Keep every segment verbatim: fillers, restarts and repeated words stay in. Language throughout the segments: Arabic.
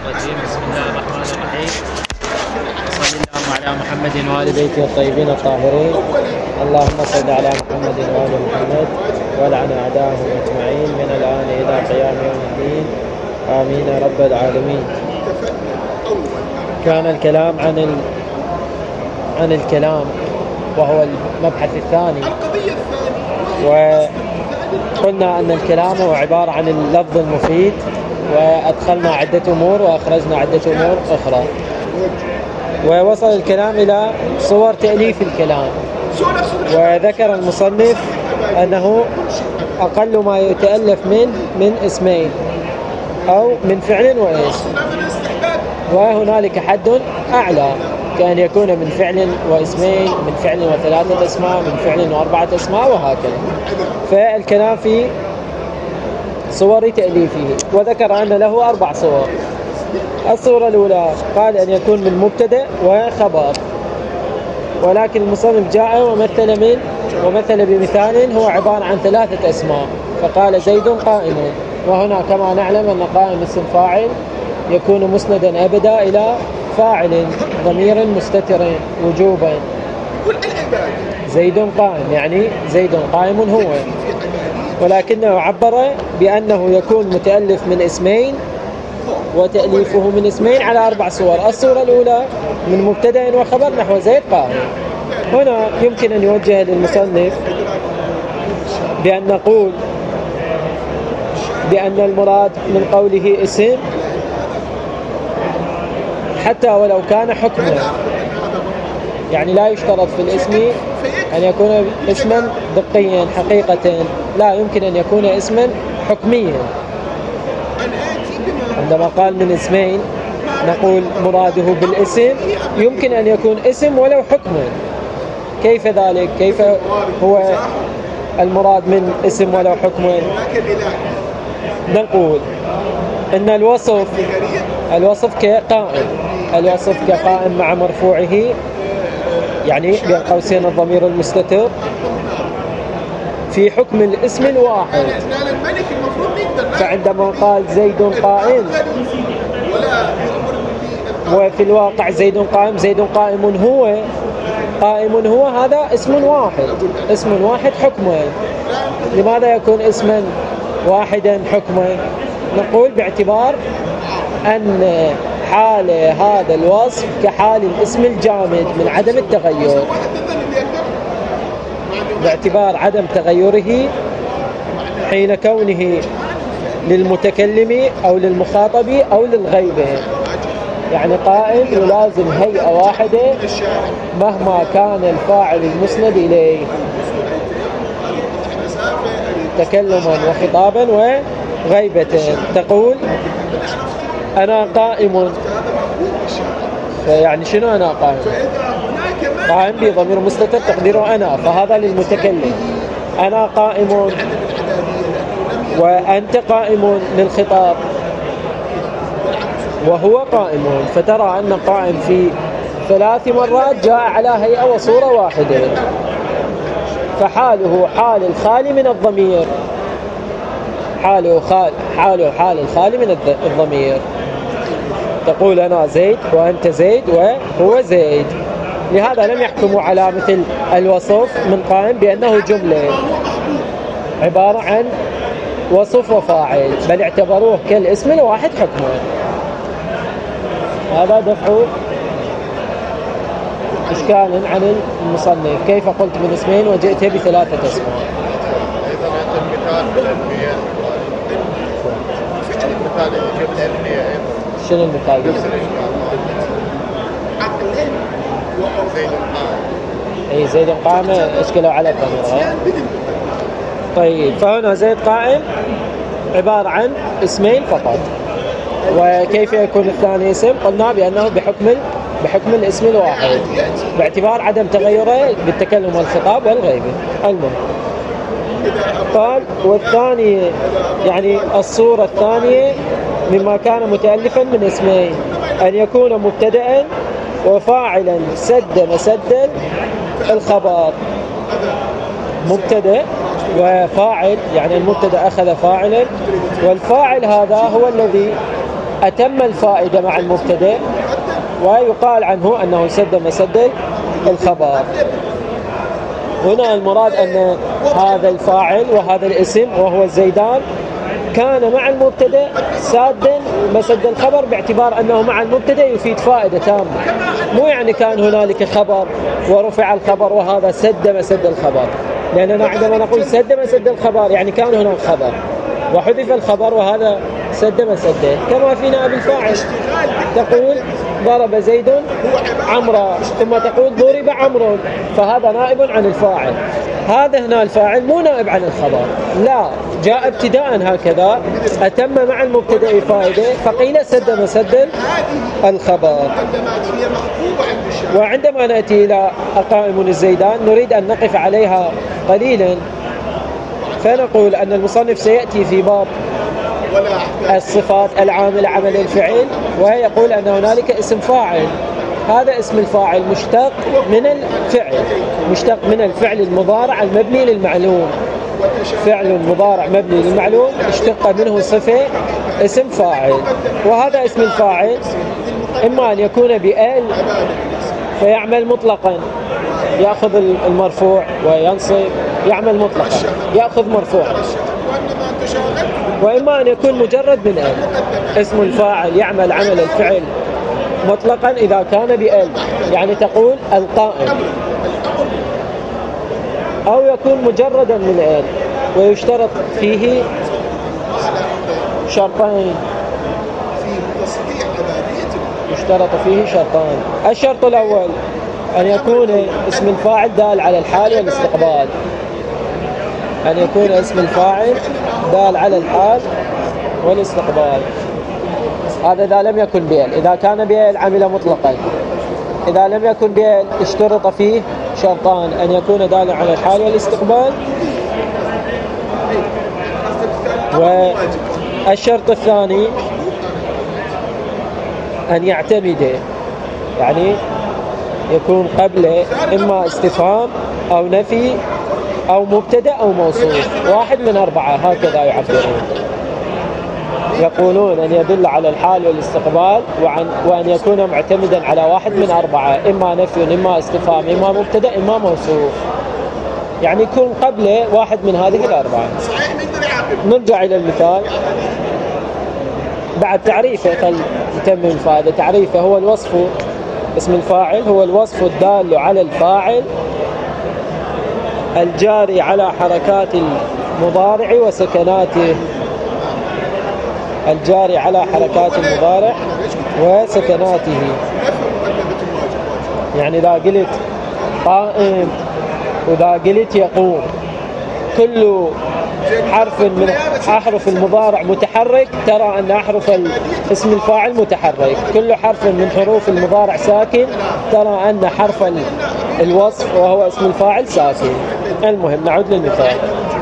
الرجيم. بسم الله الرحمن الرحيم. صلى الله على محمد وآل بيته الطيبين الطاهرين. اللهم صل على محمد وآل محمد ولعن أعداءهم أجمعين من الآن إلى قيام يوم الدين. آمين يا رب العالمين. كان الكلام عن ال... عن الكلام وهو المبحث الثاني، وقلنا أن الكلام هو عبارة عن اللفظ المفيد، وأدخلنا عدة أمور وأخرجنا عدة أمور أخرى، ووصل الكلام إلى صور تأليف الكلام. وذكر المصنف أنه أقل ما يتألف من من اسمين أو من فعل واسم، وهنالك حد أعلى كأن يكون من فعل واسمين، من فعل وثلاثة أسماء، من فعل وأربعة أسماء، وهكذا. فالكلام في صور تأليفه، وذكر أن له أربع صور. الصورة الأولى قال أن يكون من مبتدأ وخبر، ولكن المصنف جاء ومثل من ومثل بمثال هو عبارة عن ثلاثة أسماء، فقال زيد قائم. وهنا كما نعلم أن قائم اسم فاعل يكون مسندا أبدا إلى فاعل ضمير مستتر وجوبا. زيد قائم يعني زيد قائم هو، ولكنه عبر بأنه يكون متألف من اسمين وتأليفه من اسمين على أربع صور. الصورة الأولى من مبتدأ وخبر نحو زيد قائم. هنا يمكن أن يوجه للمصنف بأن نقول بأن المراد من قوله اسم حتى ولو كان حكما، يعني لا يشترط في الاسم أن يكون اسما دقيا حقيقة، لا، يمكن أن يكون اسما حكميا. عندما قال من اسمين نقول مراده بالاسم يمكن أن يكون اسم ولو حكما. كيف ذلك؟ كيف هو المراد من اسم ولو حكما؟ نقول إن الوصف الوصف كقائم الوصف كقائم مع مرفوعه، يعني بين قوسين الضمير المستتر، في حكم الاسم الواحد. فعندما قال زيد قائم وفي الواقع زيد قائم، زيد قائم هو قائم هو هذا اسم واحد اسم واحد حكما. لماذا يكون اسما واحدا حكما؟ نقول باعتبار أن حال هذا الوصف كحال الاسم الجامد من عدم التغير، باعتبار عدم تغيره حين كونه للمتكلم أو للمخاطب أو للغيبة. يعني قائم يلازم هيئة واحدة مهما كان الفاعل المسند إليه تكلما وخطابا وغيبة. تقول أنا قائم، يعني شنو أنا قائم؟ قائم بضمير مستتر تقديره أنا، فهذا للمتكلم. أنا قائم وأنت قائم للخطاب وهو قائم، فترى أن قائم في ثلاث مرات جاء على هيئة وصورة واحدة، فحاله حال الخالي من الضمير، حاله خال حاله حال الخالي من الضمير. تقول أنا زيد وأنت زيد وهو زيد. لهذا لم يحكموا على مثل الوصف من قائم بأنه جملة عبارة عن وصف وفاعل، بل اعتبروه كالاسم الواحد حكما. هذا دفع إشكال عن المصنف، كيف قلت من اسمين وجئت بثلاثة اسماء. إذا أعطي المثال بالألفية، المثال اللي جبت ألفية شنو المثال؟ زيد قائم. أي زيد قائم اشكلوا على الضمير. طيب، فهنا زيد قائم عبارة عن اسمين فقط. وكيف يكون الثاني اسم؟ قلنا بأنه بحكم بحكم الاسم الواحد باعتبار عدم تغيره بالتكلم والخطاب والغيبة. المهم قال والثاني يعني الصورة الثانية مما كان متألفا من اسمين أن يكون مبتدأ وفاعلا سد مسدا الخبر. مبتدأ وفاعل، يعني المبتدأ أخذ فاعلا، والفاعل هذا هو الذي أتم الفائدة مع المبتدأ، ويقال عنه أنه سد مسد الخبر. هنا المراد أن هذا الفاعل وهذا الاسم وهو الزيدان كان مع المبتدأ سادا مسد الخبر، باعتبار أنه مع المبتدأ يفيد فائدة تامة، مو يعني كان هنالك خبر ورفع الخبر وهذا سد مسد الخبر، لأننا عندما نقول سد مسد الخبر يعني كان هناك خبر وحذف الخبر وهذا سد مسده، كما في نائب الفاعل تقول ضرب زيد عمرا ثم تقول ضرب عمرو، فهذا نائب عن الفاعل. هذا هنا الفاعل مو نائب عن الخبر، لا، جاء ابتداء هكذا أتم مع المبتدأ فائدة فقيل سد مسد الخبر. وعندما نأتي إلى أقائم الزيدان نريد أن نقف عليها قليلا، فنقول أن المصنف سيأتي في باب الصفات العاملة عمل الفعل، ويقول أن هنالك اسم فاعل، هذا اسم الفاعل مشتق من الفعل، مشتق من الفعل المضارع المبني للمعلوم، فعل مضارع مبني للمعلوم اشتق منه صفة اسم فاعل. وهذا اسم الفاعل إما أن يكون بآل فيعمل مطلقا يأخذ المرفوع وينصب، يعمل مطلقا يأخذ مرفوع، وإما أن يكون مجرد من آل. اسم الفاعل يعمل عمل الفعل مطلقا إذا كان بآل، يعني تقول القائم، أو يكون مجردا من آل، ويشترط فيه شرطين، يشترط فيه شرطان. الشرط الأول أن يكون اسم الفاعل دال على الحال والاستقبال، أن يكون اسم الفاعل دال على الحال والاستقبال، هذا إذا لم يكن بيل. إذا كان بيل عمل مطلقا، إذا لم يكن بيل اشترط فيه شرطان، أن يكون دالا على الحال والاستقبال. والشرط الثاني أن يعتمد، يعني يكون قبله إما استفهام أو نفي أو مبتدأ أو موصوف، واحد من أربعة هكذا يعبرون، يقولون أن يدل على الحال والاستقبال، وعن وأن يكون معتمدا على واحد من أربعة، إما نفي إما استفهام إما مبتدأ إما موصوف، يعني يكون قبله واحد من هذه الأربعة. نرجع إلى المثال بعد تعريفه، فليتمم الفائدة. تعريفه هو الوصف، اسم الفاعل هو الوصف الدال على الفاعل الجاري على حركات المضارع وسكناته، الجاري على حركات المضارع وسكناته. يعني إذا قلت قائم وإذا قلت يقوم، كل حرف من أحرف المضارع متحرك ترى أن أحرف اسم الفاعل متحرك، كل حرف من حروف المضارع ساكن ترى أن حرف الوصف وهو اسم الفاعل ساكن. المهم نعود للمثال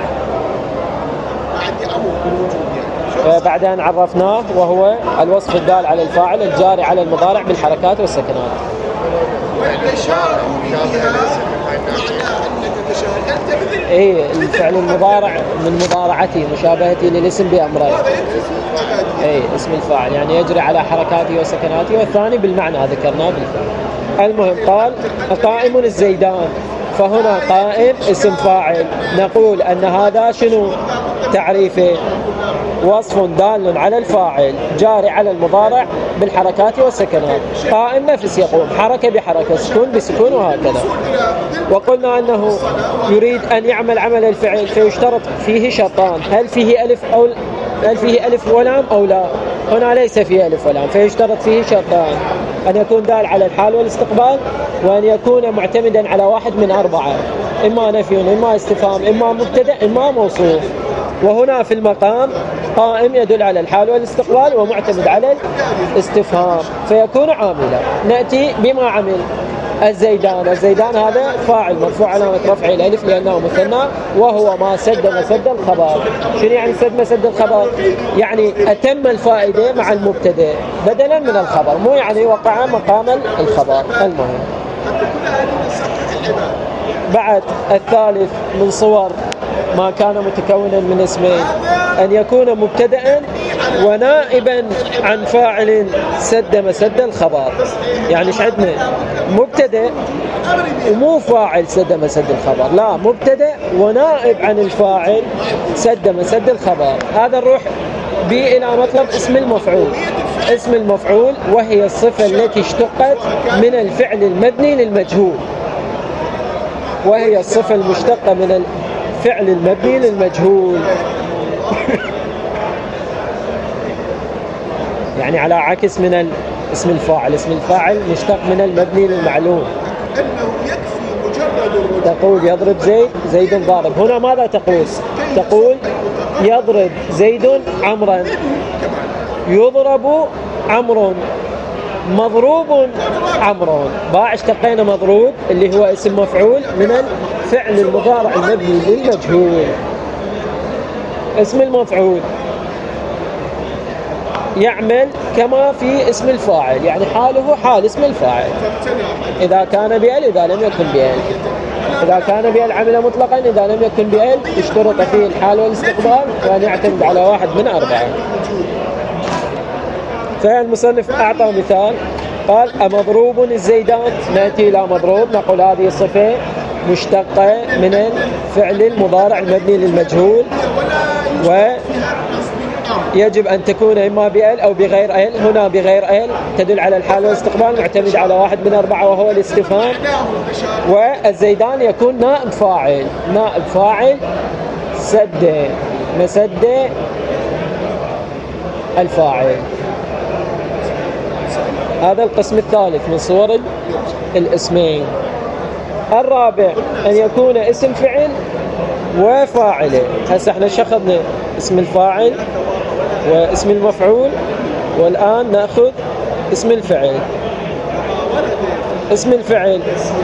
بعد أن عرفناه، وهو الوصف الدال على الفاعل الجاري على المضارع بالحركات والسكنات. ايه، الفعل المضارع من مضارعته مشابهته للاسم بأمرين. ايه، اسم الفاعل يعني يجري على حركاته وسكناته، والثاني بالمعنى ذكرناه بالفعل. المهم قال قائم الزيدان، فهنا قائم اسم فاعل، نقول أن هذا شنو تعريفه؟ وصف دال على الفاعل جاري على المضارع بالحركات والسكنات. قائم نفس يقوم، حركة بحركة، سكون بسكون، وهكذا. وقلنا أنه يريد أن يعمل عمل الفعل فيشترط فيه شرطان، هل فيه ألف أو هل فيه ألف ولام أو لا؟ هنا ليس فيه ألف ولام، فيشترط فيه شرطان، أن يكون دال على الحال والاستقبال، وأن يكون معتمدا على واحد من أربعة، إما نفي إما استفهام إما مبتدأ إما موصوف. وهنا في المقام قائم يدل على الحال والاستقبال ومعتمد على الاستفهام، فيكون عاملا. نأتي بما عمل الزيدان. الزيدان هذا فاعل مرفوع علامة رفعه الألف لأنه مثنى، وهو ما سد مسد الخبر. شنو يعني سد مسد الخبر؟ يعني أتم الفائدة مع المبتدأ بدلا من الخبر، مو يعني وقع مقام الخبر. المهم بعد الثالث من صور ما كان متكونا من اسمين أن يكون مبتدأ ونائبا عن فاعل سد مسد الخبر. يعني ايش عندنا؟ مبتدأ ومو فاعل سد مسد الخبر، لا، مبتدأ ونائب عن الفاعل سد مسد الخبر. هذا نروح به إلى مطلب اسم المفعول. اسم المفعول وهي الصفة التي اشتقت من الفعل المبني للمجهول، وهي الصفة المشتقة من الفعل المبني للمجهول. يعني على عكس من اسم الفاعل. اسم الفاعل مشتق من المبني للمعلوم. تقول يضرب زيد، زيد ضارب. هنا ماذا تقول؟ تقول يضرب زيد عمرا، يضرب عمرو، مضروب عمرو. باع اشتقينا مضروب اللي هو اسم مفعول من الفعل المضارع المبني للمجهول. اسم المفعول يعمل كما في اسم الفاعل، يعني حاله حال اسم الفاعل إذا كان بأل، إذا لم يكن بأل. إذا كان بأل عمل مطلقا، إذا لم يكن بأل اشترط فيه الحال والاستقبال وأن يعتمد على واحد من أربعة. فالمصنف أعطى مثال، قال أمضروب الزيدان. نأتي إلى مضروب، نقول هذه الصفة مشتقة من الفعل المضارع المبني للمجهول، ويجب أن تكون إما بأل أو بغير أل. هنا بغير أل تدل على الحال والاستقبال، معتمد على واحد من أربعة وهو الاستفهام. والزيدان يكون نائب فاعل، نائب فاعل سد مسد الفاعل. هذا القسم الثالث من صور الاسمين. الرابع أن يكون اسم فعل وفاعله. هسه احنا شخصنا اسم الفاعل واسم المفعول، والآن نأخذ اسم الفعل. اسم الفعل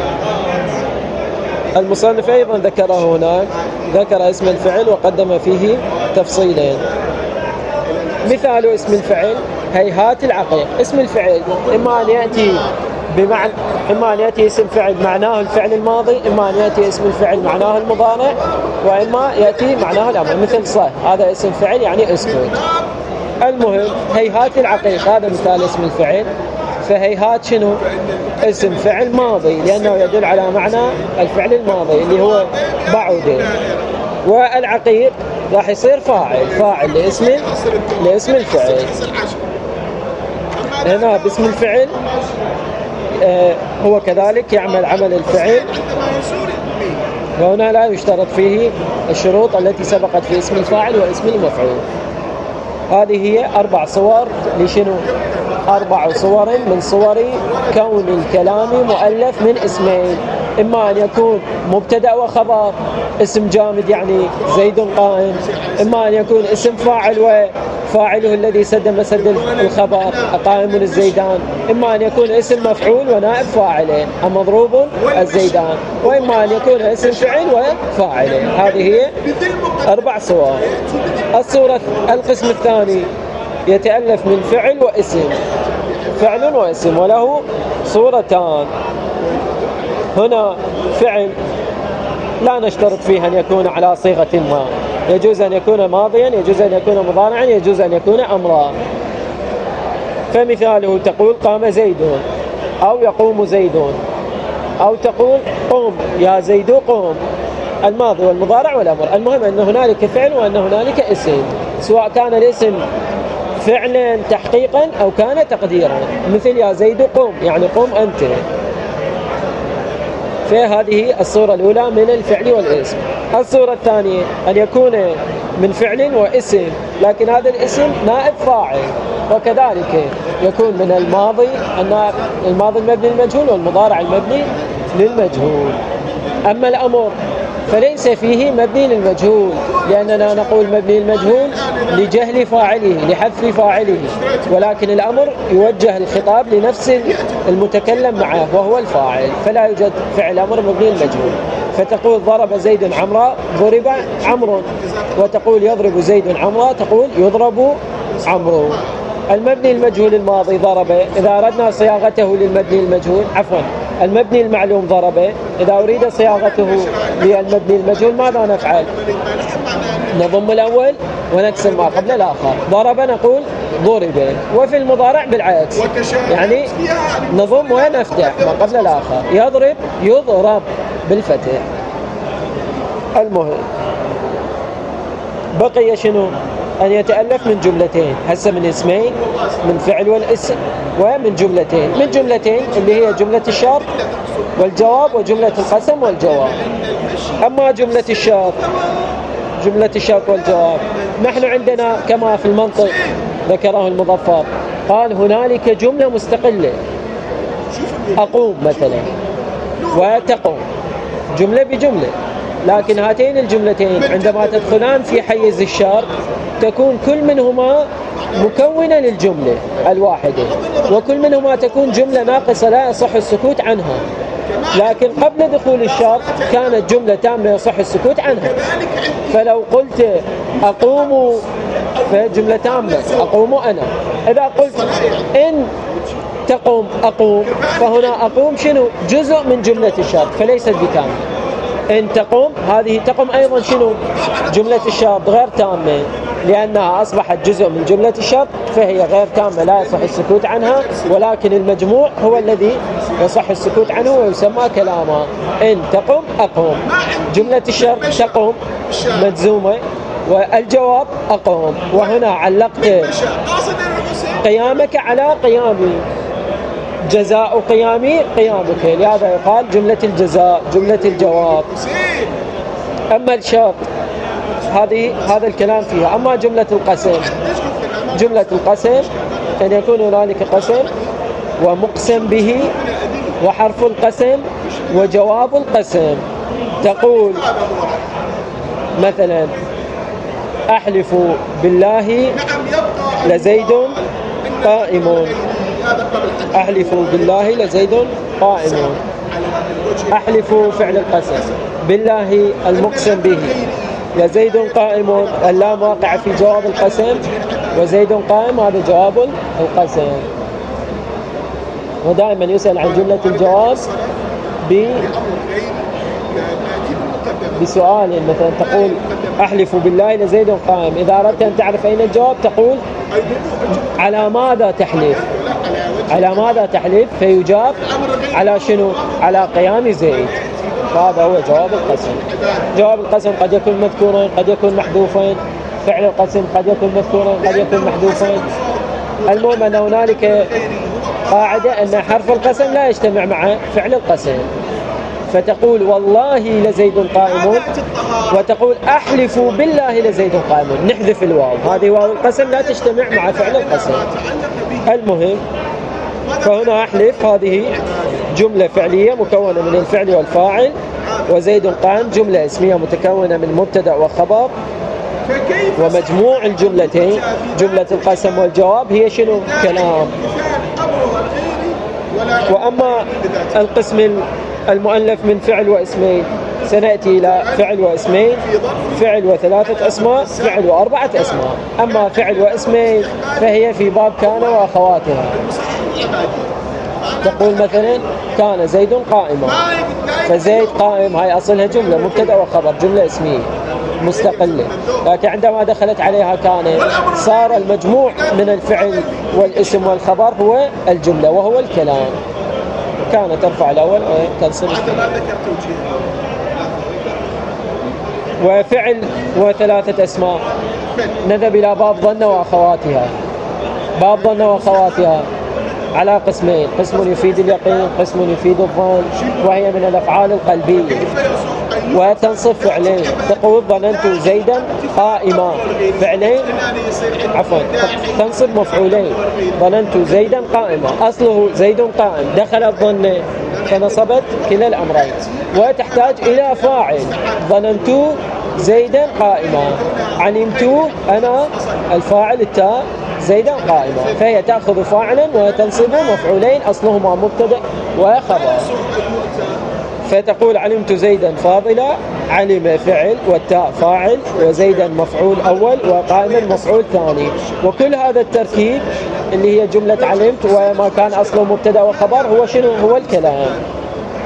المصنف أيضا ذكره هناك، ذكر اسم الفعل وقدم فيه تفصيلين. مثال اسم الفعل هيهات العقيق. اسم الفعل إما أن يأتي بمعنى، إما أن يأتي اسم فعل معناه الفعل الماضي، إما أن يأتي اسم الفعل معناه المضارع، وإما يأتي معناه الأمر. مثل صه، هذا اسم فعل يعني اسكت. المهم هيهات العقيق هذا مثال اسم الفعل. فهيهات شنو؟ اسم فعل ماضي لأنه يدل على معنى الفعل الماضي اللي هو بعد. والعقيق راح يصير فاعل، فاعل لاسم لاسم الفعل. هنا باسم الفعل آه هو كذلك يعمل عمل الفعل، وهنا لا يشترط فيه الشروط التي سبقت في اسم الفاعل واسم المفعول. هذه هي أربع صور لشنو؟ أربع صور من صور كون الكلام مؤلف من اسمين. إما أن يكون مبتدأ وخبر، اسم جامد يعني زيد قائم. إما أن يكون اسم فاعل وفاعله الذي سد مسد الخبر قائم الزيدان. إما أن يكون اسم مفعول ونائب فاعله مضروب الزيدان. وإما أن يكون اسم فعل وفاعله. هذه هي أربع صور. الصورة القسم الثاني يتألف من فعل واسم، فعل واسم، وله صورتان. هنا فعل لا نشترط فيه أن يكون على صيغة ما، يجوز أن يكون ماضيا، يجوز أن يكون مضارعا، يجوز أن يكون أمرا. فمثاله تقول قام زيد، أو يقوم زيد، أو تقول قم يا زيد قم، الماضي والمضارع والأمر. المهم أن هنالك فعل وأن هنالك اسم، سواء كان الاسم فعلا تحقيقا أو كان تقديرا. مثل يا زيد قم يعني قم أنت. فهذه الصورة الأولى من الفعل والاسم. الصورة الثانية أن يكون من فعل واسم، لكن هذا الاسم نائب فاعل، وكذلك يكون من الماضي، الماضي المبني للمجهول والمضارع المبني للمجهول. أما الأمر فليس فيه مبني للمجهول، لأننا نقول مبني للمجهول لجهل فاعله، لحذف فاعله، ولكن الأمر يوجه الخطاب لنفس المتكلم معه وهو الفاعل، فلا يوجد فعل أمر مبني للمجهول. فتقول ضرب زيد عمرا، ضرب عمرو. وتقول يضرب زيد عمرا، تقول يضرب عمرو. المبني المجهول الماضي ضرب، إذا أردنا صياغته للمبني المجهول، عفوا المبني المعلوم ضرب، إذا أريد صياغته للمبني المجهول ماذا نفعل؟ نضم الأول ونكسر ما قبل الآخر. ضرب نقول ضرب، وفي المضارع بالعكس، يعني نضم ونفتح ما قبل الآخر. يضرب يضرب بالفتح. المهم بقي شنو؟ أن يتألف من جملتين، هسه من اسمين، من فعل والاسم، ومن جملتين. من جملتين اللي هي جملة الشرط والجواب وجملة القسم والجواب. أما جملة الشرط جملة الشرط والجواب، نحن عندنا كما في المنطق ذكره المظفر، قال هنالك جملة مستقلة، أقوم مثلا وتقوم، جملة بجملة. لكن هاتين الجملتين عندما تدخلان في حيز الشرط تكون كل منهما مكونة للجملة الواحدة، وكل منهما تكون جملة ناقصة لا يصح السكوت عنها. لكن قبل دخول الشرط كانت جملة تامة يصح السكوت عنها. فلو قلت أقوم فجملة تامة، أقوم أنا. إذا قلت إن تقوم أقوم، فهنا أقوم شنو؟ جزء من جملة الشرط فليست بتامة. إن تقوم هذه تقوم أيضا شنو؟ جملة الشرط غير تامة، لأنها أصبحت جزء من جملة الشرط فهي غير تامة لا يصح السكوت عنها، ولكن المجموع هو الذي يصح السكوت عنه ويسمى كلاما. إن تقوم أقوم، جملة الشرط تقوم مجزومة، والجواب أقوم. وهنا علقت قيامك على قيامي، جزاء قيامي قيامك، لهذا يقال جملة الجزاء جملة الجواب. أما الشرط هذه هذا الكلام فيها. أما جملة القسم، جملة القسم أن يكون هنالك قسم ومقسم به وحرف القسم وجواب القسم. تقول مثلا أحلف بالله لزيد قائم، أحلف بالله لزيد قائم. أحلف فعل القسم، بالله المقسم به، لزيد قائم اللام واقع في جواب القسم، وزيد قائم هذا جواب القسم. ودائما يسأل عن جملة الجواب بسؤال، مثلا تقول أحلف بالله لزيد قائم، إذا أردت أن تعرف أين الجواب تقول على ماذا تحلف، على ماذا تحلف، فيجاب على شنو؟ على قيام زيد. فهذا هو جواب القسم. جواب القسم قد يكون مذكورا قد يكون محذوفا، فعل القسم قد يكون مذكورا قد يكون محذوفا. المهم أن هنالك قاعدة أن حرف القسم لا يجتمع مع فعل القسم، فتقول والله لزيد قائم، وتقول أحلف بالله لزيد قائم، نحذف الواو، هذه واو القسم لا تجتمع مع فعل القسم. المهم فهنا أحلف هذه جملة فعلية مكونة من الفعل والفاعل، وزيد قائم جملة اسمية متكونة من مبتدأ وخبر، ومجموع الجملتين جملة القسم والجواب هي شنو؟ كلام. وأما القسم المؤلف من فعل واسمين سنأتي إلى فعل واسمين، فعل وثلاثة أسماء، فعل وأربعة أسماء. أما فعل واسمين فهي في باب كان وأخواتها. تقول مثلا كان زيد قائما، فزيد قائم هاي أصلها جملة مبتدأ وخبر، جملة اسمية مستقلة، لكن عندما دخلت عليها كان صار المجموع من الفعل والاسم والخبر هو الجملة وهو الكلام. كان ترفع الأول وتنصب. وفعل وثلاثة أسماء نذهب إلى باب ظن وأخواتها. باب ظن وأخواتها على قسمين، قسم يفيد اليقين، قسم يفيد الظن، وهي من الأفعال القلبية وتنصب فعلين. تقول ظننت زيدا قائما، فعلين عفوا تنصب مفعولين، ظننت زيدا قائما، أصله زيد قائم، دخل الظن فنصبت كلا الأمرين، وتحتاج إلى فاعل. ظننت زيدا قائما، علمت أنا الفاعل التاء زيدا قائما، فهي تأخذ فاعلا وتنصب مفعولين أصلهما مبتدأ وخبر. فتقول علمت زيدا فاضلا، علم فعل والتاء فاعل وزيدا مفعول أول وقائما مفعول ثاني. وكل هذا التركيب اللي هي جملة علمت وما كان أصله مبتدأ وخبر هو شنو؟ هو الكلام.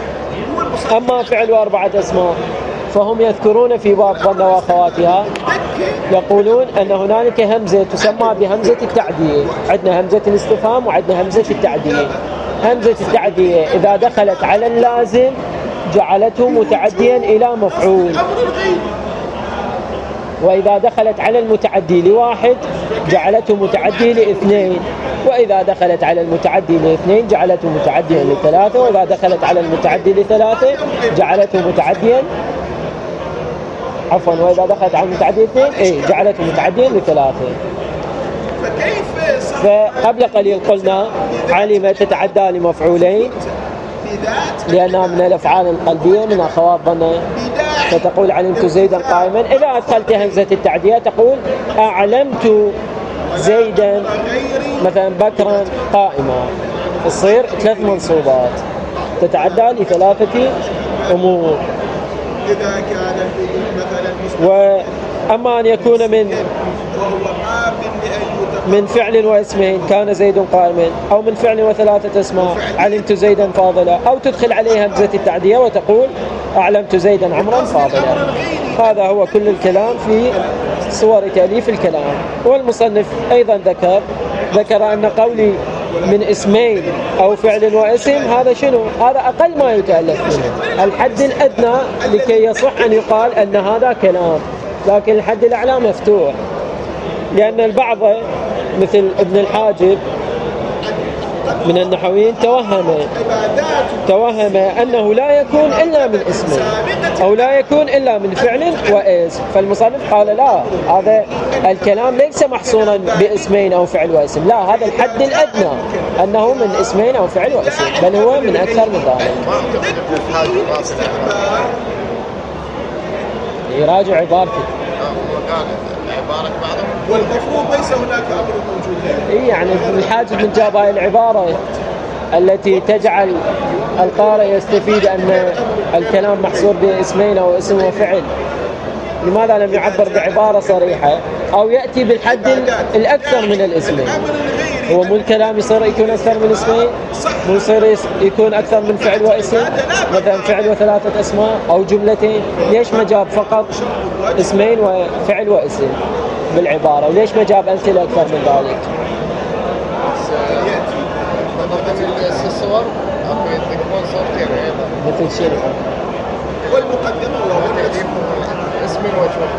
أما فعل وأربعة أسماء فهم يذكرون في باب ظن وأخواتها يقولون أن هنالك همزة تسمى بهمزة التعدية. عندنا همزة الاستفهام وعندنا همزة التعدية. همزة التعدية إذا دخلت على اللازم جعلته متعديا إلى مفعول، وإذا دخلت على المتعدي لواحد جعلته متعدي لاثنين، وإذا دخلت على المتعدي لاثنين جعلته متعديا لثلاثة، وإذا دخلت على المتعدي لثلاثة جعلته متعديا عفوا وإذا دخلت على المتعدي اثنين إيه جعلته متعديا لثلاثة. فقبل قليل قلنا علم تتعدى لمفعولين لأنها من الأفعال القلبية من أخوات ظن، فتقول علمت زيدا قائما. إذا أدخلت همزة التعدية تقول أعلمت زيدا مثلا بكرا قائما. تصير ثلاث منصوبات تتعدى لثلاثة أمور. وأما أن يكون من من فعل واسمين كان زيد قائما، أو من فعل وثلاثة أسماء علمت زيدا فاضلا، أو تدخل عليه همزة التعدية وتقول أعلمت زيدا عمرا فاضلا. هذا هو كل الكلام في صور تأليف الكلام. والمصنف أيضا ذكر ذكر أن قولي من اسمين أو فعل واسم هذا شنو؟ هذا أقل ما يتألف منه، الحد الأدنى لكي يصح أن يقال أن هذا كلام، لكن الحد الأعلى مفتوح. لأن البعض مثل ابن الحاجب من النحويين توهم توهم أنه لا يكون إلا من اسمين أو لا يكون إلا من فعل واسم، فالمصنف قال لا، هذا الكلام ليس محصورا باسمين أو فعل واسم، لا، هذا الحد الأدنى أنه من اسمين أو فعل واسم، بل هو من أكثر من ذلك. يراجع عبارته. والمفروض ليس هناك أمر موجود. إيه يعني الحاجب من جاب هاي العبارة التي تجعل القارئ يستفيد أن الكلام محصور باسمين أو اسم وفعل، لماذا لم يعبر بعبارة صريحة أو يأتي بالحد الأكثر من الاسمين؟ هو مو الكلام يصير يكون أكثر من اسمين، مو يصير يكون أكثر من فعل واسم، مثلا فعل وثلاثة أسماء أو جملتين، ليش ما جاب فقط اسمين وفعل واسم بالعبارة؟ وليش ما جاب أمثلة أكثر من ذلك؟ الصور يكون صورتين أيضا مثل شنو؟ والمقدمة اسم وجه،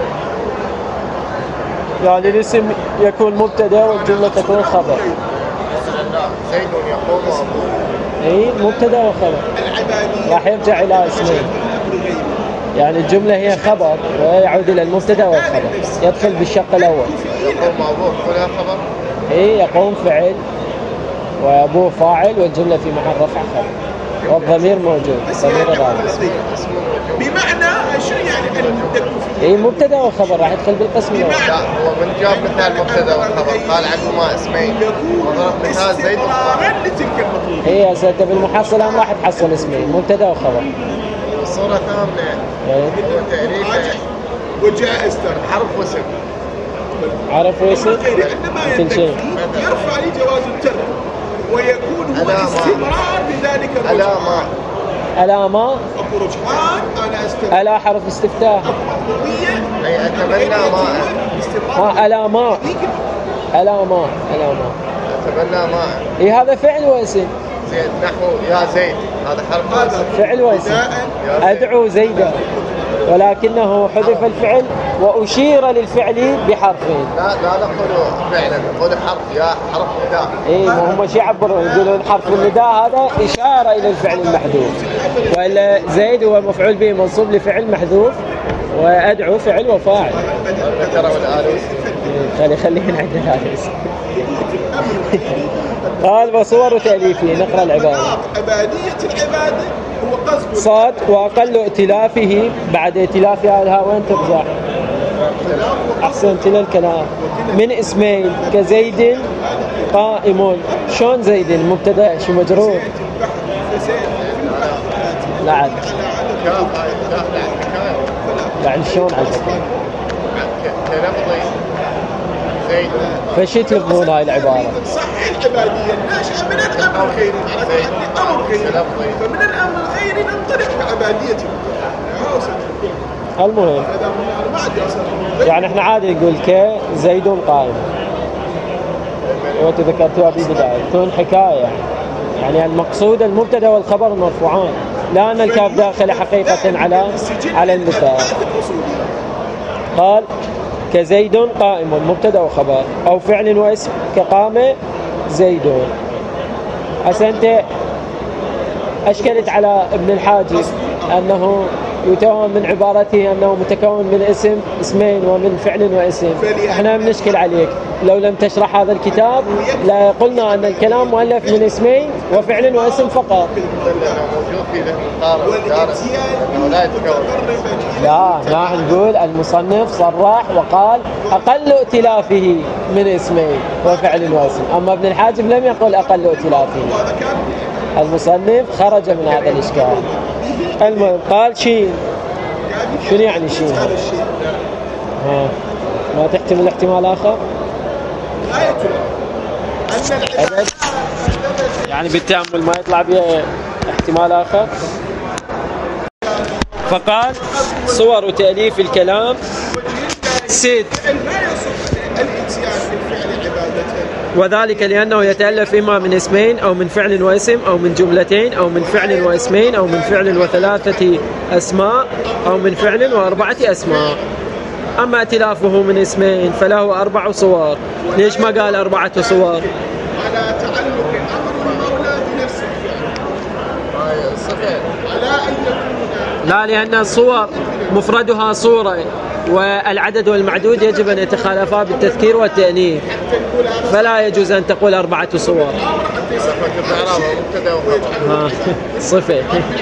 يعني الاسم يكون مبتدا والجملة تكون خبر. زيد يقوم وأبوه. اي مبتدا وخبر راح يرجع إلى اسمين، يعني الجملة هي خبر ويعود إلى المبتدا والخبر، يدخل بالشق الأول. يقوم وأبوه كلها خبر. اي يقوم فعل وأبوه فاعل والجملة في محل رفع خبر والضمير موجود، ضمير الراجل. بمعنى شو يعني المبتدا؟ اي مبتدا وخبر راح يدخل بالقسم الأول. لا هو من جاب مثال مبتدا والخبر قال عنهما اسمين وضرب مثال زيد وخبر. اي هسه انت بالمحصلة ما راح تحصل اسمين مبتدا وخبر. الصورة ثامنة هو تعريف وجائز حرف واسم. عرف واسم مثل شيء يرفع لي جواز الترك ويكون هو استمرار بذلك الرجحان. علامة علامة أبو رجحان أنا استمرار ألا حرف استفتاح. أي أتمنى ماء. ها ألا ماء ألا ماء ألا ماء أتمنى ماء. إيه هذا فعل واسم. زيد نحو يا زيد هذا حرف واسم. فعل واسم. أدعو زيدا ولكنه حذف الفعل وأشير للفعل بحرفين. لا لا نقول فعلا نقول حرف يا حرف نداء. إيه ما هم شي يعبرون يقولون حرف النداء هذا إشارة إلى الفعل المحذوف، وإلا زيد هو مفعول به منصوب لفعل محذوف وأدعو فعل وفاعل. الذكر والآلوس. خلي خلينا عند الآلوس. قال وصور تأليفه. نقرأ العبارة. أبادية العبادة هو قصد صاد وأقل ائتلافه بعد ائتلافها الها وين ترجع؟ أحسنت للكلام. من اسمين كزيد قائم. شلون زيد مبتدا شو مجرور؟ لعد. يعني شلون عندك؟ كلفظي زيد. فش يتلفظون هاي العبارة؟ صحيح العبادية ناشئة من الأمر الخيري، أمر خيري، فمن الأمر الخيري ننطلق بعباديته. المهم يعني احنا عادي نقول ك زيد قائم، وانتم ذكرتوها بالبدايه تكون حكايه، يعني المقصود المبتدا والخبر المرفوعان، لا ان الكاف داخله حقيقه على على المبتدا. قال كزيد قائم مبتدا وخبر، او فعل واسم كقام زيد. هسه انت اشكلت على ابن الحاجب انه يتوهم من عبارته انه متكون من اسم اسمين ومن فعل واسم. احنا بنشكل عليك لو لم تشرح هذا الكتاب لا قلنا ان الكلام مؤلف من اسمين وفعل واسم فقط. موجود في ذهن القارئ الدارس انه لا يتكون. لا نحن نقول المصنف صرح وقال اقل ائتلافه من اسمين وفعل واسم، اما ابن الحاجب لم يقل اقل ائتلافه. المصنف خرج من هذا الاشكال. المهم قال شين. شنو يعني شين؟ ها ما تحتمل احتمال اخر؟ أبد. يعني بالتأمل ما يطلع بها احتمال اخر. فقال صور تأليف الكلام ست، وذلك لأنه يتألف إما من اسمين أو من فعل واسم أو من جملتين أو من فعل واسمين أو من فعل وثلاثة أسماء أو من فعل وأربعة أسماء. أما ائتلافه من اسمين فله أربع صور. ليش ما قال أربعة صور؟ على تعلق أمر المولى بنفس الفعل، على أن يكون لا، لأن الصور مفردها صورة والعدد والمعدود يجب أن يتخالفا بالتذكير والتأنيث، فلا يجوز أن تقول أربعة صور. صفة.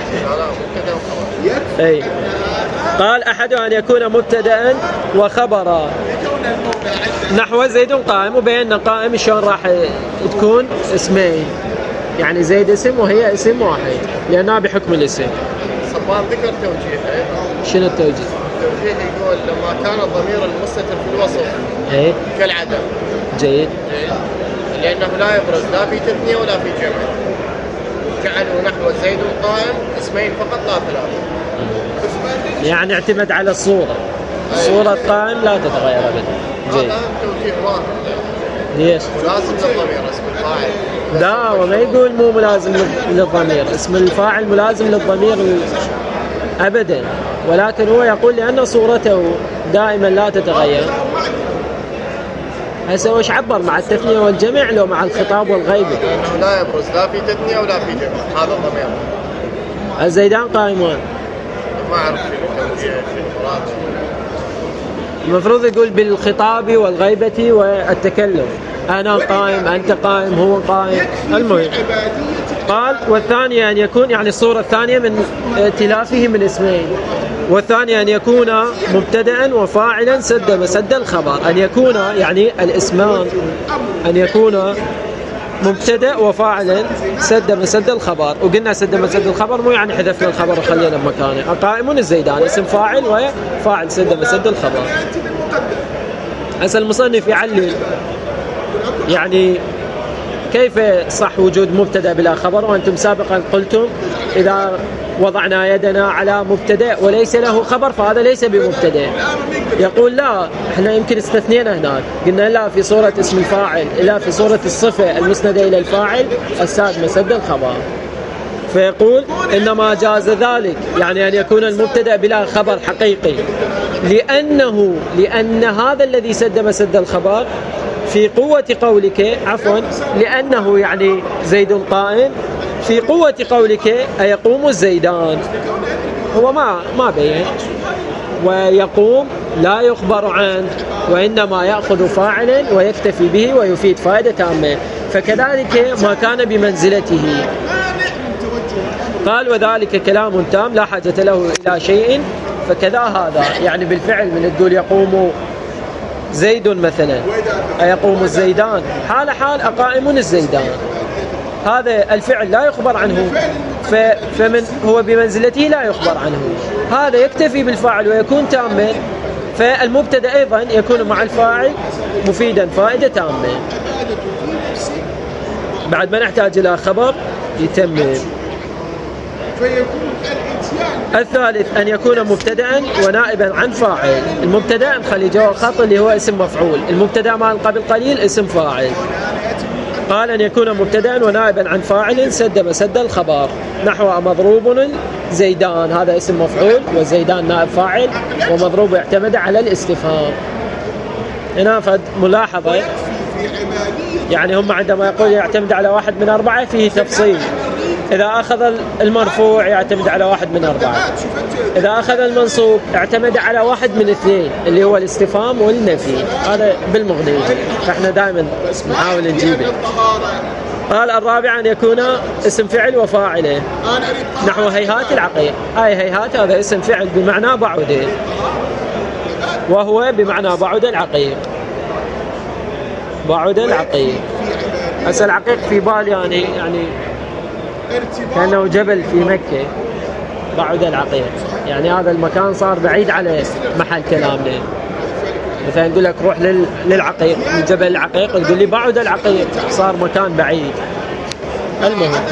أي. قال أحدها أن يكون مبتدأ وخبرا نحو زيد قائم، وبينا قائم شلون راح تكون اسمين، يعني زيد اسم وهي اسم واحد لأنها بحكم الاسم. صبان ذكر توجيه. شنو التوجيه؟ التوجيه يقول لما كان الضمير المستتر في الوصف ايه كالعدم. جيد. لأنه لا يبرز لا في تثنية ولا في جمع. جعلوا نحو زيد قائم اسمين فقط لا ثلاثة. يعني اعتمد على الصورة. صورة قائم لا تتغير أبدا. جيد. هذا توجيه واحد. ليش؟ ملازم للضمير اسم الفاعل. لا، وما يقول مو ملازم للضمير، اسم الفاعل ملازم للضمير أبدا، ولكن هو يقول لأن صورته دائما لا تتغير. هسه وش عبر مع التثنية والجمع لو مع الخطاب والغيبة؟ لأنه لا يبرز لا في تثنية ولا في جمع، هذا الضمير. الزيدان قائمان. ما أعرف شنو التوجيه شنو المراد. المفروض يقول بالخطاب والغيبة والتكلم، أنا قائم أنت قائم هو قائم. المهم قال والثانية أن يكون، يعني الصورة الثانية من ائتلافه من اسمين، والثانية أن يكون مبتدأ وفاعلا سد مسد الخبر. أن يكون يعني الاسمان أن يكون مبتدأ وفاعلا سد مسد الخبر، وقلنا سد مسد الخبر مو يعني حذفنا الخبر وخلينا بمكانه. قائم الزيدان اسم فاعل وفاعل سد مسد الخبر. هسه المصنف يعلل يعني كيف صح وجود مبتدأ بلا خبر، وأنتم سابقا قلتم إذا وضعنا يدنا على مبتدأ وليس له خبر فهذا ليس بمبتدأ. يقول لا، احنا يمكن استثنينا هناك، قلنا لا في صورة اسم الفاعل إلا في صورة الصفة المسندة إلى الفاعل الساد مسد الخبر. فيقول إنما جاز ذلك، يعني أن يكون المبتدأ بلا خبر حقيقي، لأنه لأن هذا الذي سد مسد الخبر في قوة قولك، عفوا لأنه يعني زيد قائم، في قوة قولك أيقوم الزيدان، هو ما ما بين، ويقوم لا يخبر عنه وإنما يأخذ فاعلا ويكتفي به ويفيد فائدة تامة، فكذلك ما كان بمنزلته. قال وذلك كلام تام لا حاجة له إلى شيء، فكذا هذا يعني بالفعل من تقول يقوم زيد مثلا أيقوم الزيدان، حال حال أقائم الزيدان، هذا الفعل لا يخبر عنه، فمن هو بمنزلته لا يخبر عنه، هذا يكتفي بالفاعل ويكون تاما، فالمبتدأ أيضا يكون مع الفاعل مفيدا فائدة تامة، بعد ما نحتاج إلى خبر يتمم. فيكون الاتيان الثالث أن يكون مبتدأ ونائبا عن فاعل. المبتدأ نخلي جوا الخط اللي هو اسم مفعول، المبتدأ مال قبل قليل اسم فاعل. قال أن يكون مبتدأ ونائبا عن فاعل سد مسد الخبر، نحو مضروب زيدان، هذا اسم مفعول وزيدان نائب فاعل، ومضروب يعتمد على الاستفهام. هنا فد ملاحظة، يعني هم عندما يقول يعتمد على واحد من أربعة فيه تفصيل. إذا أخذ المرفوع يعتمد على واحد من أربعة، إذا أخذ المنصوب اعتمد على واحد من اثنين اللي هو الاستفهام والنفي، هذا بالمغني، فإحنا دائما نحاول نجيبه. قال الرابع أن يكون اسم فعل وفاعله، نحو هيهات العقيق. هاي هيهات هذا اسم فعل بمعنى بعد، وهو بمعنى بعد العقيق، بعد العقيق. هسه العقيق في بال يعني يعني كأنه جبل في مكة، بعد العقيق، يعني هذا المكان صار بعيد على محل كلامنا. مثلا نقول لك روح لل... للعقيق، لجبل العقيق، تقول لي بعد العقيق، صار مكان بعيد. المهم،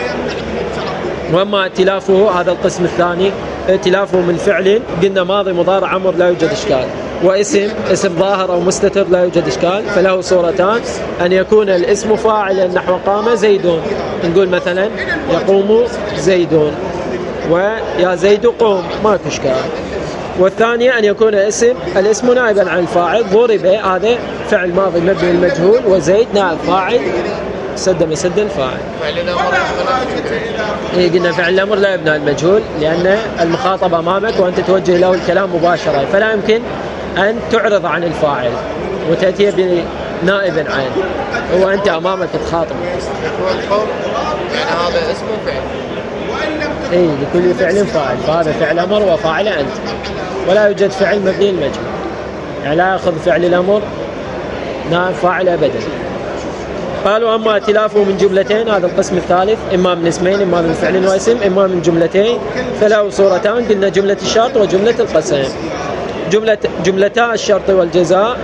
واما ائتلافه هذا القسم الثاني، ائتلافه من فعل قلنا ماضي مضارع امر لا يوجد اشكال، واسم اسم ظاهر او مستتر لا يوجد اشكال، فله صورتان: ان يكون الاسم فاعلا نحو قام زيد، نقول مثلا يقوم زيد، ويا زيد قوم، ماكو اشكال. والثانية أن يكون اسم الاسم نائبا عن الفاعل، ضرب هذا فعل ماضي مبني المجهول، وزيد نائب فاعل سد مسد الفاعل. فعل الأمر إيه قلنا فعل الأمر لا يبنى المجهول، لأن المخاطب أمامك وأنت توجه له الكلام مباشرة، فلا يمكن أن تعرض عن الفاعل وتأتي بنائب عنه، هو أنت أمامك تخاطب. والقوم يعني هذا اسمه فعل، إيه لكل فعل فاعل، فهذا فعل أمر وفاعل أنت، ولا يوجد فعل مبني المجهول، يعني لا يأخذ فعل الأمر نائب فاعل أبدا. قالوا أما ائتلافه من جملتين، هذا القسم الثالث، إما من اسمين إما من فعل واسم إما من جملتين، فله صورتان، قلنا جملة الشرط وجملة القسم. جملة جملتا الشرط والجزاء،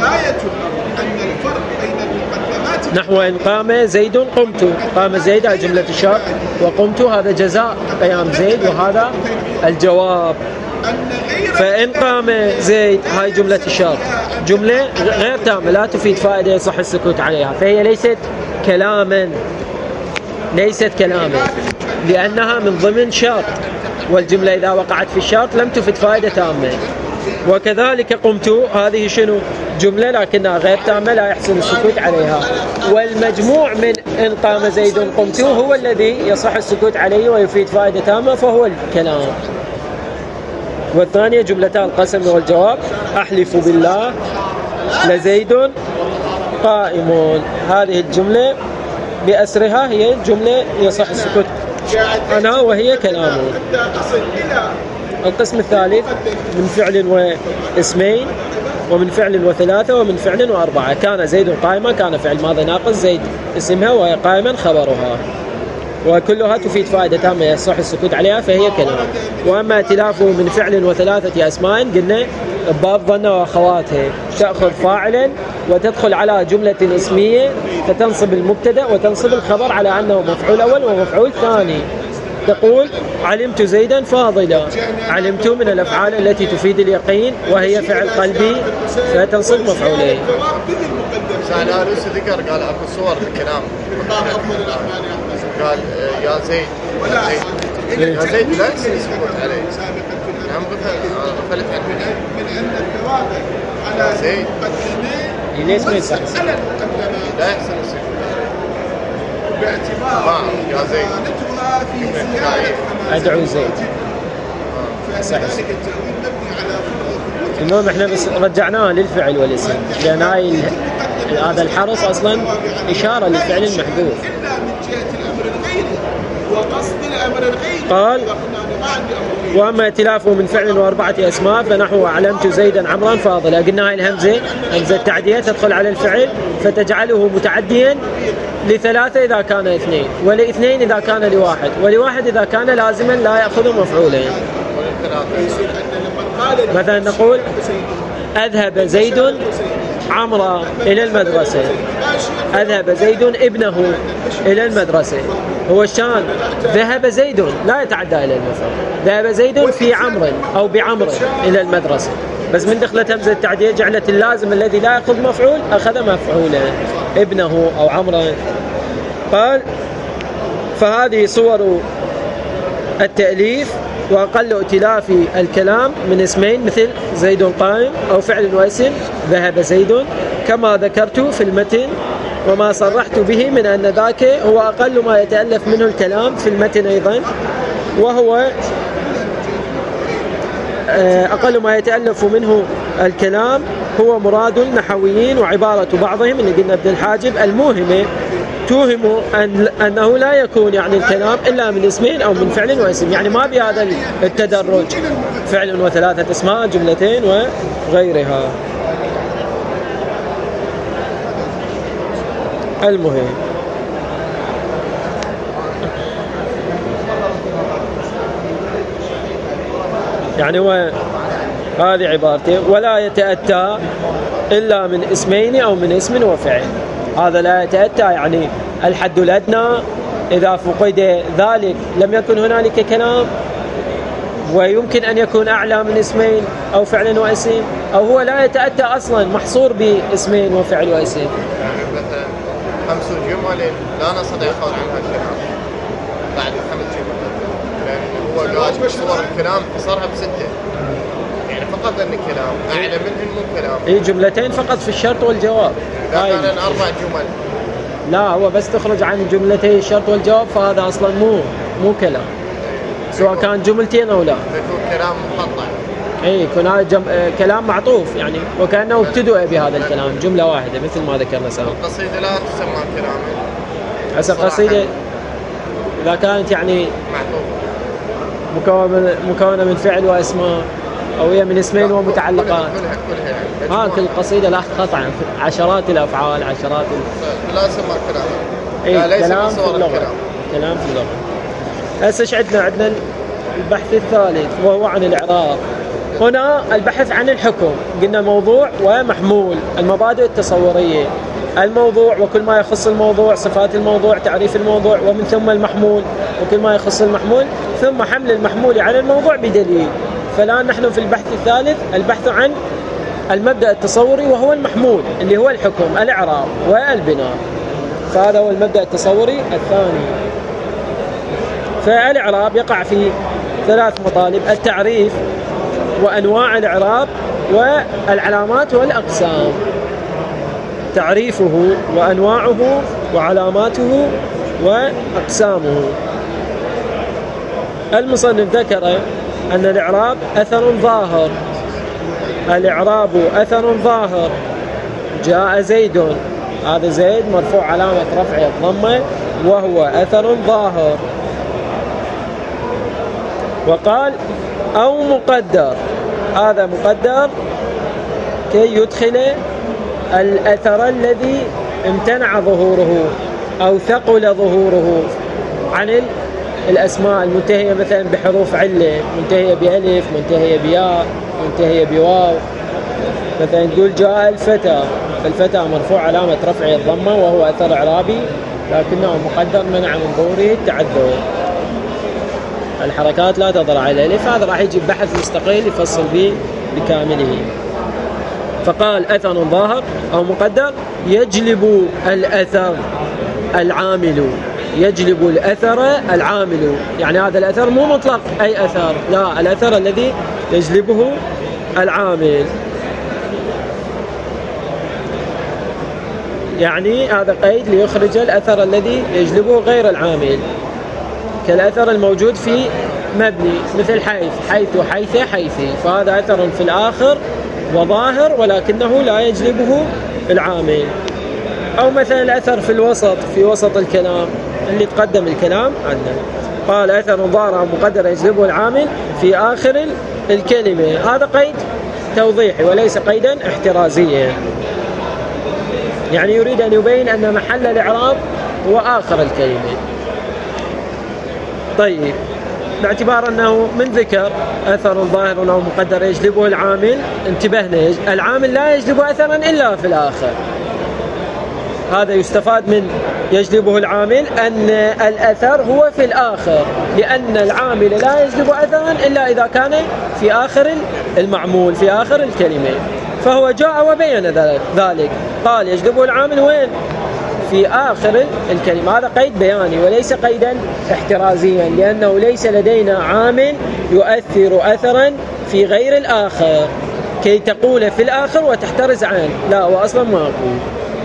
نحو إن قام زيد قمت، قام زيد على جملة الشرط، وقمت هذا جزاء قيام زيد، وهذا الجواب. فإن قام زيد هاي جملة الشرط، جملة غير تامة لا تفيد فائدة يصح السكوت عليها، فهي ليست كلاما، ليست كلاما لأنها من ضمن شرط، والجملة إذا وقعت في الشرط لم تفيد فائدة تامة. وكذلك قمت هذه شنو؟ جملة لكنها غير تامة لا يحسن السكوت عليها، والمجموع من إن قام زيد قمت هو الذي يصح السكوت عليه ويفيد فائدة تامة، فهو الكلام. والثانية جملتان القسم والجواب، أحلف بالله لزيد قائم، هذه الجملة بأسرها هي جملة يصح السكوت عنها وهي كلام. القسم الثالث من فعل واسمين ومن فعل وثلاثة ومن فعل وأربعة، كان زيد قائما، كان فعل ماضي ناقص، زيد اسمها وهي قائما خبرها، وكلها تفيد فائدة تامة يصح السكوت عليها فهي كلام. وأما ائتلافه من فعل وثلاثة أسماء قلنا باب ظن وأخواته، تأخذ فاعلا وتدخل على جملة اسمية فتنصب المبتدأ وتنصب الخبر على أنه مفعول أول ومفعول ثاني. تقول علمت زيدا فاضلا، علمت من الأفعال التي تفيد اليقين وهي فعل قلبي فتنصب مفعولين. سأل ألوس ذكر قال أكو صور الكلام، قال يا زيد يا زيد يا زيد لا يصير يسكت عليه، نعم غفلت عن مني يا زيد ليش ما يصح؟ لا يحسن السكوت باعتبار يا زيد أدعو زيد صحيح. المهم احنا بس رجعناها للفعل والاسم، لأن هاي هذا الحرف أصلا إشارة للفعل المحذوف. قال وأما ائتلافه من فعل وأربعة أسماء فنحو علمت زيدا عمرا فاضلا، قلنا هاي الهمزة همزة التعدية تدخل على الفعل فتجعله متعديا لثلاثة إذا كان اثنين، ولاثنين إذا كان لواحد، ولواحد إذا كان لازما لا يأخذ مفعولين. مثلا نقول أذهب زيد عمرا إلى المدرسة، أذهب زيد ابنه إلى المدرسة، هو الشان ذهب زيد لا يتعدى إلى المفعول، ذهب زيد في عمرو أو بعمر إلى المدرسة، بس من دخلت همزة التعدية جعلت اللازم الذي لا يأخذ مفعول أخذ مفعولا، ابنه أو عمرا. قال فهذه صور التأليف وأقل ائتلاف الكلام من اسمين مثل زيد قائم أو فعل واسم ذهب زيد كما ذكرت في المتن، وما صرحت به من أن ذاك هو أقل ما يتألف منه الكلام في المتن أيضا، وهو أقل ما يتألف منه الكلام هو مراد النحويين، وعبارة بعضهم اللي قلنا ابن الحاجب الموهمة توهم أن أنه لا يكون يعني الكلام إلا من اسمين أو من فعل واسم، يعني ما بهذا التدرج فعل وثلاثة اسماء جملتين وغيرها. المهم يعني هو هذه عبارته ولا يتأتى إلا من اسمين أو من اسم وفعل. هذا لا يتأتى يعني الحد الأدنى، إذا فقد ذلك لم يكن هنالك كلام، ويمكن أن يكون أعلى من اسمين أو فعل واسم، أو هو لا يتأتى أصلا محصور باسمين وفعل واسم. يعني مثلا خمس جمل لا نستطيع القول عنها الكلام بعد خمس جمل، لأن هو قال صور الكلام حصرها بستة، يعني فقط أن الكلام أعلى منهن مو كلام. إيه جملتين فقط في الشرط والجواب. لا كان أربع جمل. لا هو بس تخرج عن جملتين الشرط والجواب فهذا أصلا مو مو كلام، سواء كان جملتين أو لا. يكون كلام مقطع. إيه يكون هذا جم... كلام معطوف، يعني وكأنه ابتدأ بهذا الكلام جملة واحدة مثل ما ذكرنا سابقا. القصيدة لا تسمى كلاما. هسه القصيدة إذا كانت يعني معطوفة مكونة مكونة من فعل واسماء أو هي من اسمين ومتعلقات. كلها كلها يعني. ها كل قصيدة لا قطعا عشرات الأفعال عشرات ال... لا يسمى كلاما. إيه لا كلام في اللغة. الكلام. كلام في اللغة. هسه ايش عندنا؟ عندنا البحث الثالث وهو عن الإعراب. هنا البحث عن الحكم، قلنا موضوع ومحمول، المبادئ التصورية، الموضوع وكل ما يخص الموضوع، صفات الموضوع، تعريف الموضوع، ومن ثم المحمول وكل ما يخص المحمول، ثم حمل المحمول على الموضوع بدليل. فالآن نحن في البحث الثالث البحث عن المبدأ التصوري وهو المحمول اللي هو الحكم، الإعراب والبناء. فهذا هو المبدأ التصوري الثاني. فالإعراب يقع في ثلاث مطالب: التعريف وأنواع الإعراب والعلامات والأقسام. تعريفه وأنواعه وعلاماته وأقسامه. المصنف ذكر أن الإعراب أثر ظاهر. الإعراب أثر ظاهر. جاء زيد، هذا زيد مرفوع علامة رفعه الضمة وهو أثر ظاهر. وقال أو مقدر، هذا مقدر كي يدخل الأثر الذي امتنع ظهوره أو ثقل ظهوره عن الأسماء المنتهية مثلا بحروف علة، منتهية بألف، منتهية بياء، منتهية بواو. مثلا تقول جاء الفتى، فالفتى مرفوع علامة رفعه الضمة وهو أثر إعرابي لكنه مقدر منع من ظهوره التعذر. الحركات لا تظهر على الألف، هذا راح يجي بحث مستقل يفصل به بكامله. فقال أثر ظاهر أو مقدر يجلب الأثر العامل، يجلب الأثر العامل، يعني هذا الأثر مو مطلق أي أثر، لا، الأثر الذي يجلبه العامل. يعني هذا قيد ليخرج الأثر الذي يجلبه غير العامل، كالأثر الموجود في مبني مثل حيث، حيث حيث حيثي، فهذا أثر في الآخر وظاهر ولكنه لا يجلبه العامل. أو مثلا الأثر في الوسط، في وسط الكلام اللي تقدم الكلام عنه. قال أثر ظاهر أو مقدر يجلبه العامل في آخر الكلمة، هذا قيد توضيحي وليس قيدا احترازيا، يعني يريد أن يبين أن محل الإعراب هو آخر الكلمة. طيب، باعتبار أنه من ذكر أثر ظاهر أو مقدر يجلبه العامل، انتبهنا، العامل لا يجلب أثرا إلا في الآخر. هذا يستفاد من يجلبه العامل أن الأثر هو في الآخر، لأن العامل لا يجلب أثرا إلا إذا كان في آخر المعمول، في آخر الكلمة. فهو جاء وبين ذلك، قال يجلبه العامل وين؟ في آخر الكلمة. هذا قيد بياني وليس قيدا احترازيا، لأنه ليس لدينا عامل يؤثر أثرا في غير الآخر كي تقول في الآخر وتحترز عنه، لا هو أصلا ما أقول.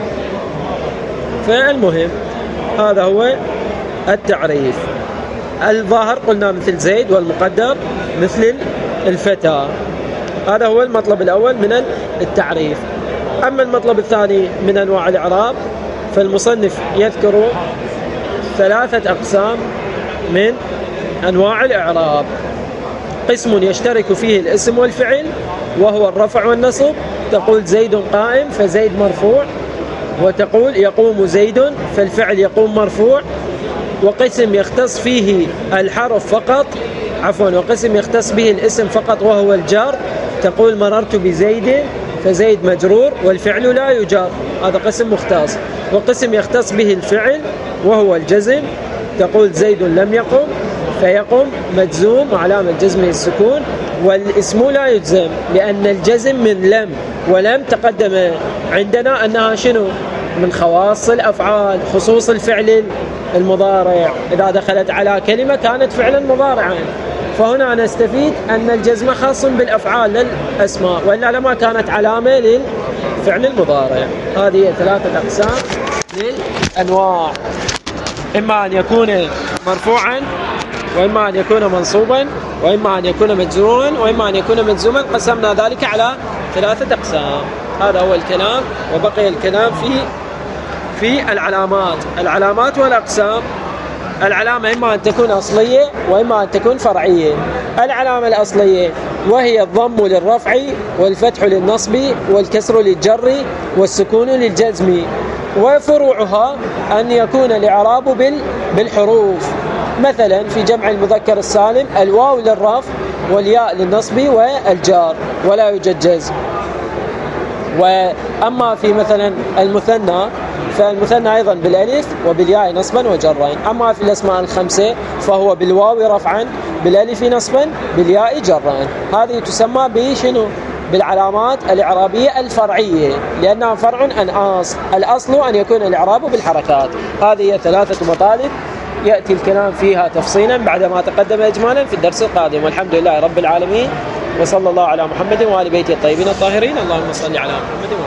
فالمهم هذا هو التعريف. الظاهر قلنا مثل زيد، والمقدر مثل الفتى. هذا هو المطلب الأول من التعريف. أما المطلب الثاني من أنواع الإعراب فالمصنف يذكر ثلاثة أقسام من أنواع الإعراب. قسم يشترك فيه الاسم والفعل وهو الرفع والنصب، تقول زيد قائم فزيد مرفوع، وتقول يقوم زيد فالفعل يقوم مرفوع. وقسم يختص فيه الحرف فقط، عفوا وقسم يختص به الاسم فقط وهو الجر، تقول مررت بزيد فزيد مجرور والفعل لا يجر، هذا قسم مختص. وقسم يختص به الفعل وهو الجزم، تقول زيد لم يقم فيقم مجزوم وعلامة جزمه السكون، والاسم لا يجزم لأن الجزم من لم، ولم تقدم عندنا أنها شنو؟ من خواص الأفعال، خصوص الفعل المضارع، إذا دخلت على كلمة كانت فعلا مضارعا. فهنا نستفيد أن الجزم خاص بالأفعال للأسماء، وإلا لما كانت علامة للفعل المضارع. هذه ثلاثة أقسام للأنواع، إما أن يكون مرفوعا، وإما أن يكون منصوبا، وإما أن يكون مجرورا، وإما أن يكون مجزوما. قسمنا ذلك على ثلاثة أقسام. هذا هو الكلام، وبقي الكلام في في العلامات. العلامات والأقسام، العلامة إما أن تكون أصلية وإما أن تكون فرعية. العلامة الأصلية وهي الضم للرفع والفتح للنصب والكسر للجر والسكون للجزم، وفروعها أن يكون الإعراب بالحروف، مثلا في جمع المذكر السالم الواو للرفع والياء للنصب والجار ولا يوجد جزم. وأما في مثلا المثنى فالمثنى أيضا بالألف وبالياء نصبا وجرا. أما في الأسماء الخمسة فهو بالواو رفعا، بالألف نصبا، بالياء جرا. هذه تسمى بشنو؟ بالعلامات الإعرابية الفرعية، لأنها فرع عن أصل. الأصل أن يكون الإعراب بالحركات. هذه ثلاثة مطالب يأتي الكلام فيها تفصيلا بعدما تقدم إجمالا في الدرس القادم. والحمد لله رب العالمين، وصلى الله على محمد وآل بيته الطيبين الطاهرين. اللهم صل على محمد.